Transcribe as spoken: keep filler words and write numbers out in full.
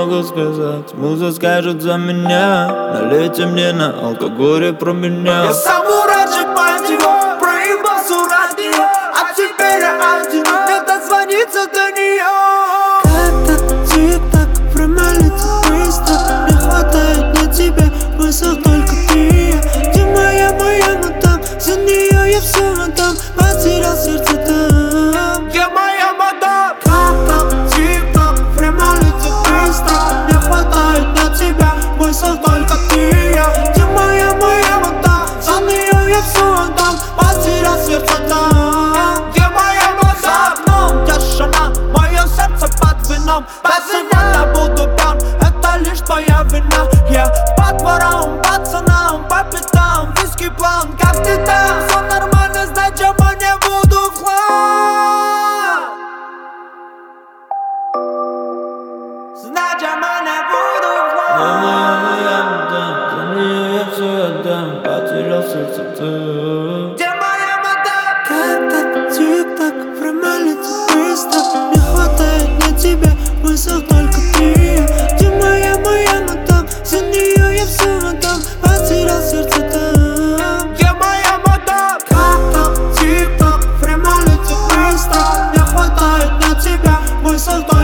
могу сказать, муза скажет за меня. Налейте мне на алкоголе про меня. Я самурайчик, мать его, проебал с радио, а теперь я один, мне дозвониться до нее. Как-то тик-так, время летит быстро, не хватает на тебя, смысл только ты. Ты моя, моя мадам, за нее я все отдам, потерял сердце там. Я моя мадам. Как-то тик-так, время летит быстро, не хватает на тебя, смысл только ты. Ты моя, моя мадам, за нее я все отдам, потерял сердце там. Я моя мадам. Я шана, мое сердце под вином, Пацана, буду пьян, это лишь твоя вина. Я по дворам, пацанам, по пятам, виски план, как ты там? Все нормально, значит я не буду в хлам. Значит я не буду в Я хлам. моя, моя мадам, за нее я все отдам, потерял сердце ты. Где моя мадам? Как-то тик-так, время летит быстро, не хватает на тебя, смысл только ты. Ты моя, моя мадам, за нее я все отдам, потерял сердце там. Где моя мадам? Как-то тик-так, время летит быстро, не хватает на тебя, смысл только